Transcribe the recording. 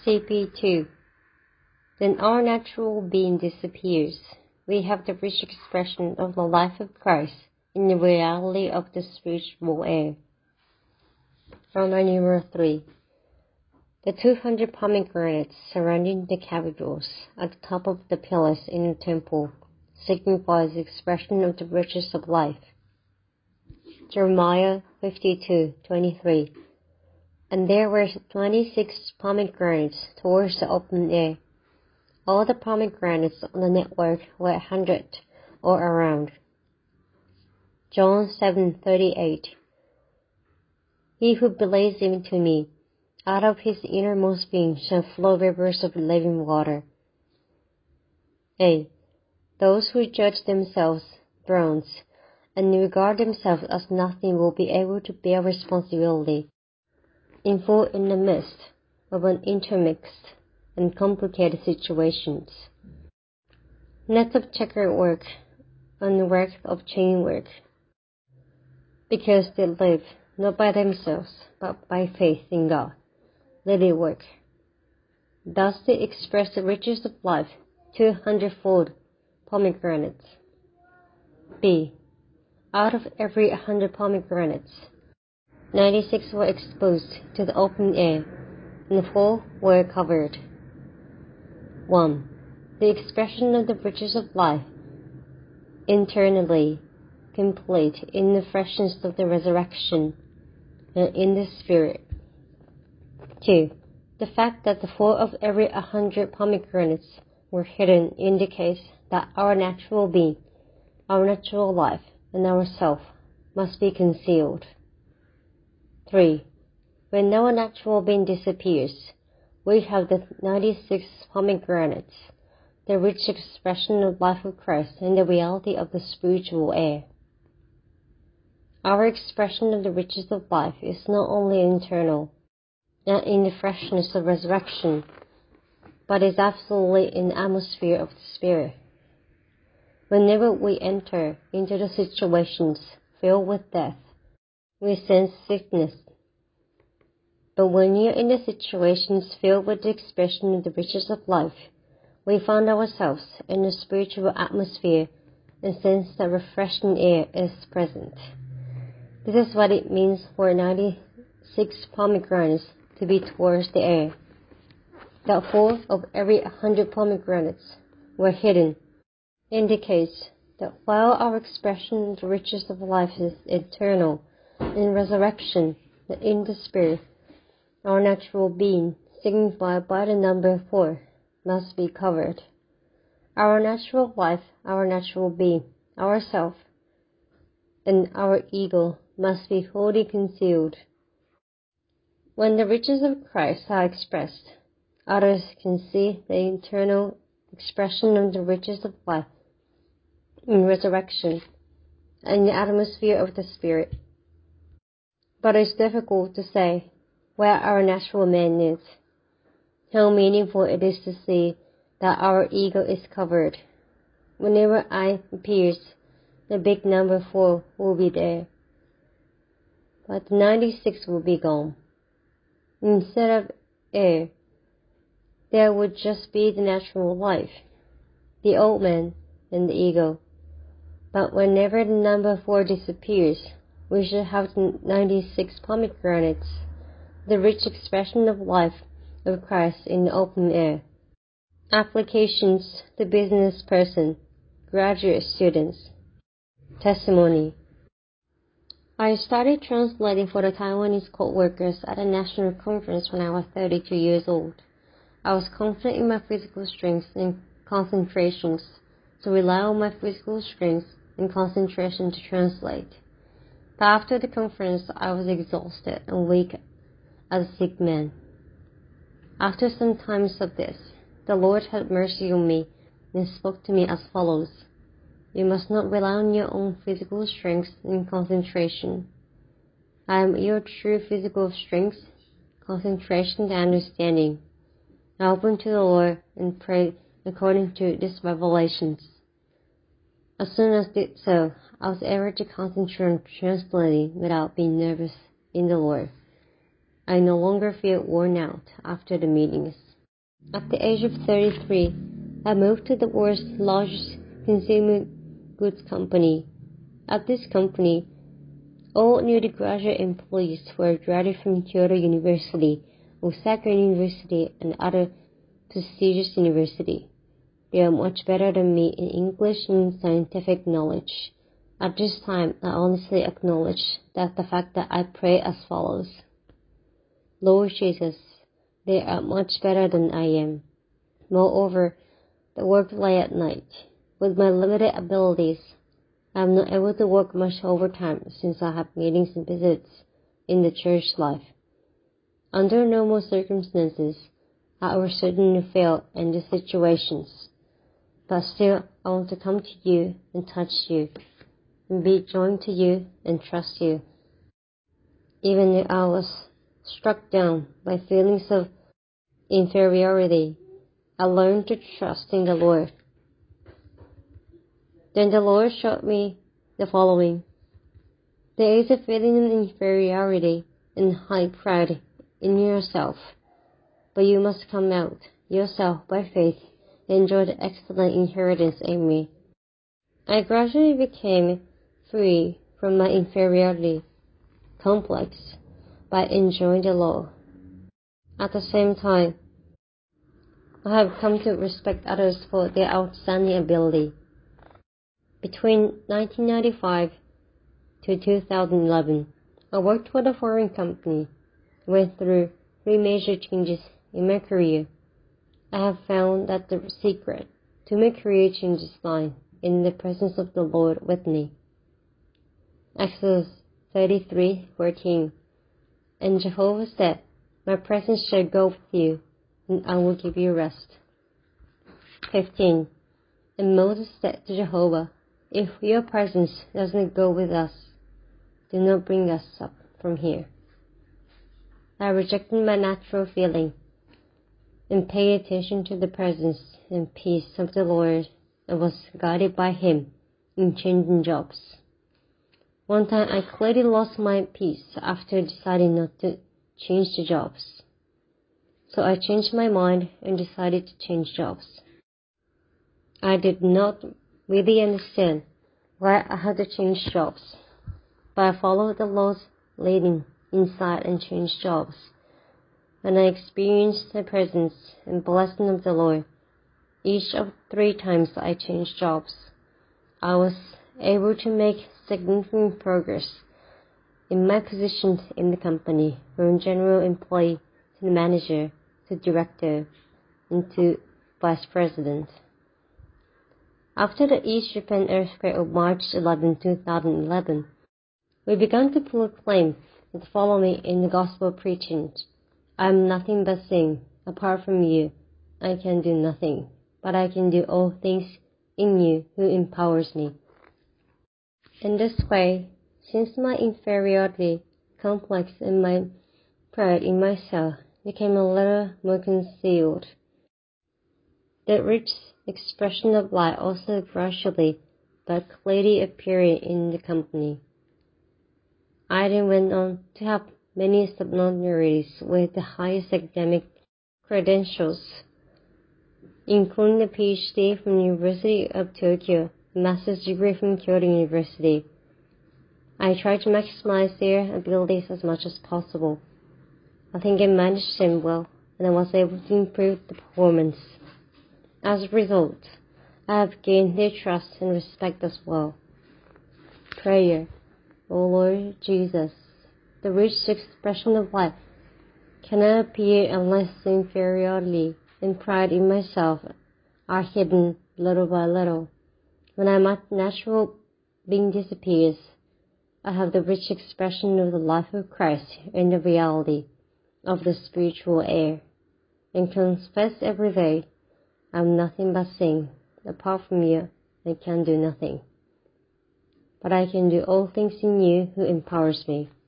CP2. Then our natural being disappears. We have the rich expression of the life of Christ in the reality of the spiritual air. Roman numeral 3. The 200 pomegranates surrounding the capitals at the top of the pillars in the temple signifies the expression of the riches of life. Jeremiah 52:23. And there were 26 pomegranates towards the open air. All the pomegranates on the network were 100 or around. John 7:38. He who believes into me, out of his innermost being shall flow rivers of living water. A. Those who judge themselves bronze and regard themselves as nothing will be able to bear responsibility in full in the midst of an intermixed and complicated situations. Nets of checker work and work of chain work, because they live not by themselves but by faith in God. Let it work. Thus they express the riches of life 200-fold pomegranates. B. Out of every 100 pomegranates, 96 were exposed to the open air, and 4 were covered. 1. The expression of the riches of life, internally complete in the freshness of the resurrection and in the Spirit. 2. The fact that the 4 of every 100 pomegranates were hidden indicates that our natural being, our natural life, and our self must be concealed. 3. When our natural being disappears, we have the 96 pomegranates, the rich expression of life of Christ and the reality of the spiritual air. Our expression of the riches of life is not only internal and in the freshness of resurrection, but is absolutely in the atmosphere of the Spirit. Whenever we enter into the situations filled with death, we sense sickness. But when we are in the situations filled with the expression of the riches of life, we find ourselves in the spiritual atmosphere and sense that refreshing air is present. This is what it means for 96 pomegranates to be towards the air. That 4 of every 100 pomegranates were hidden indicates that while our expression of the riches of life is eternal in resurrection and in the Spirit, our natural being, signified by the number 4, must be covered. Our natural life, our natural being, our self, and our ego must be wholly concealed. When the riches of Christ are expressed, others can see the internal expression of the riches of life in resurrection and the atmosphere of the Spirit. But it's difficult to say where our natural man is, how meaningful it is to see that our ego is covered. Whenever I appears, the big number 4 will be there, but the 96 will be gone. Instead of air, there would just be the natural life, the old man, and the ego. But whenever the number 4 disappears, we should have the 96 pomegranates, the rich expression of life of Christ in the open air. Applications to business person, graduate students. Testimony. I started translating for the Taiwanese co-workers at a national conference when I was 32 years old. I was confident in my physical strength and concentrations, to rely on my physical strength and concentration to translate. But after the conference, I was exhausted and weak as a sick man. After some times of this, the Lord had mercy on me and spoke to me as follows: You must not rely on your own physical strength and concentration. I am your true physical strength, concentration, and understanding. I opened to the Lord and prayed according to these revelations. As soon as I did so, I was able to concentrate on translating without being nervous in the Lord. I no longer feel worn out after the meetings. At the age of 33, I moved to the world's largest consumer goods company. At this company, all newly graduate employees were graduated from Kyoto University, Osaka University, and other prestigious universities. They are much better than me in English and scientific knowledge. At this time, I honestly acknowledge that the fact that I pray as follows: Lord Jesus, they are much better than I am. Moreover, the work late at night. With my limited abilities, I am not able to work much overtime since I have meetings and visits in the church life. Under normal circumstances, I would certainly fail in these situations. But still, I want to come to you and touch you, and be joined to you and trust you. Even if I was struck down by feelings of inferiority, I learned to trust in the Lord. Then the Lord showed me the following: there is a feeling of inferiority and high pride in yourself, but you must come out yourself by faith and enjoy the excellent inheritance in me. I gradually became free from my inferiority complex by enjoying the Lord. At the same time, I have come to respect others for their outstanding ability. Between 1995 to 2011, I worked for a foreign company. I went through 3 major changes in my career. I have found that the secret to my career changes lie in the presence of the Lord with me. Exodus 33:14. And Jehovah said, my presence shall go with you, and I will give you rest. 15. And Moses said to Jehovah, if your presence doesn't go with us, do not bring us up from here. I rejected my natural feeling and paid attention to the presence and peace of the Lord and was guided by Him in changing jobs. One time I clearly lost my peace after deciding not to change the jobs. So I changed my mind and decided to change jobs. I did not really understand why I had to change jobs, but I followed the Lord's leading inside and changed jobs. And I experienced the presence and blessing of the Lord. Each of 3 times I changed jobs, I was able to make significant progress in my positions in the company, from general employee to manager to director and to vice president. After the East Japan earthquake of March 11, 2011, we began to proclaim the following in the gospel preaching: I am nothing but sin. Apart from you, I can do nothing, but I can do all things in you who empowers me. In this way, since my inferiority complex and my pride in myself became a little more concealed, the rich expression of light also gradually but clearly appeared in the company. I then went on to have many supernumeraries with the highest academic credentials, including a PhD from the University of Tokyo, a master's degree from Kyoto University. I tried to maximize their abilities as much as possible. I think I managed them well, and I was able to improve the performance. As a result, I have gained their trust and respect as well. Prayer. O Lord Jesus, the rich expression of life cannot appear unless the inferiority and pride in myself are hidden little by little. When my natural being disappears, I have the rich expression of the life of Christ and the reality of the spiritual air, and confess every day, I am nothing but sin. Apart from you, I can do nothing. But I can do all things in you who empowers me.